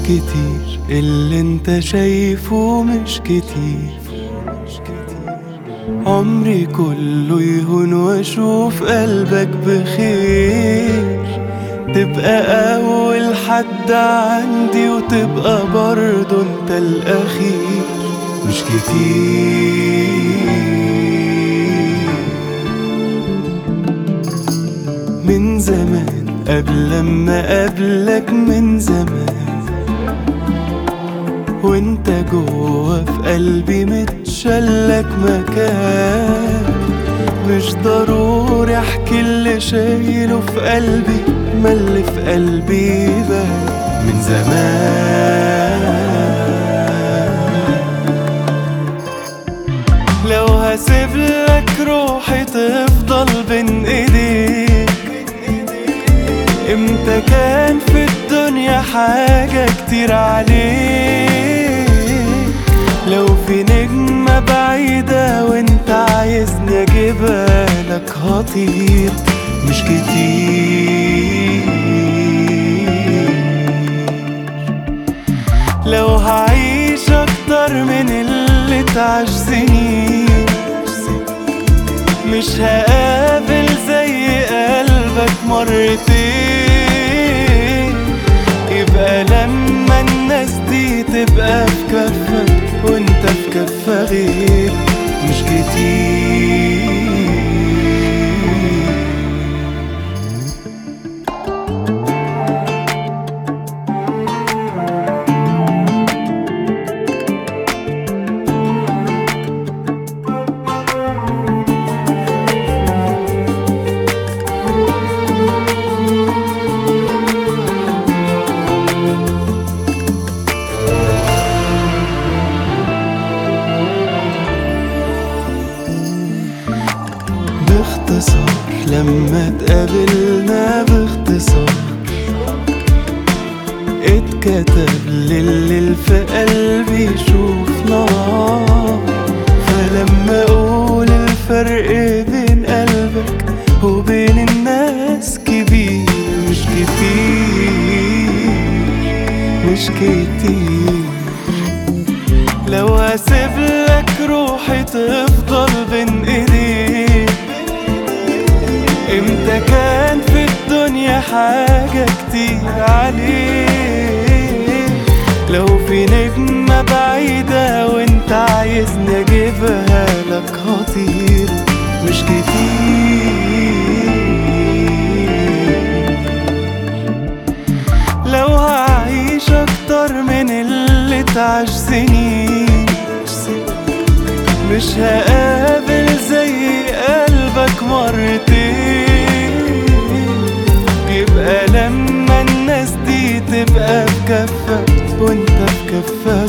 كتير اللي انت شايفه مش كتير، عمري كله يهون واشوف قلبك بخير، تبقى اول حد عندي وتبقى برضو انت الاخير. مش كتير من زمان قبل ما قابلك، من زمان وانت جوا في قلبي متشلك مكان، مش ضروري احكي اللي شايله في قلبي، ما اللي في قلبي بان من زمان. لو هسيبلك روحي تفضل بين ايديك، امتى كان في الدنيا حاجة كتير عليك؟ لو في نجمة بعيدة وانت عايزني اجيبها لك هطير. مش كتير لو هعيش اكتر من اللي تعيش سنين، مش هقابل زي قلبك مرتين، يبقى لما الناس دي تبقى في كفة وانت في كفة غير. مش كتير باختصار لما اتقابلنا، باختصار اتكتب للي في قلبي شوف نار. فلما اقول الفرق بين قلبك وبين الناس كبير، مش كتير مش كتير. لو هسيبلك روحي تفضل بين ايديك، امتى كان في الدنيا حاجة كتير عليك؟ لو في نجمة بعيدة وانت عايزني اجيبها لك هطير. مش كتير لو هعيش اكتر من اللي تعيش سنين، مش هقابل زي قلبك مرتين، يبقى لما الناس دي تبقى في كفة وانت في كفة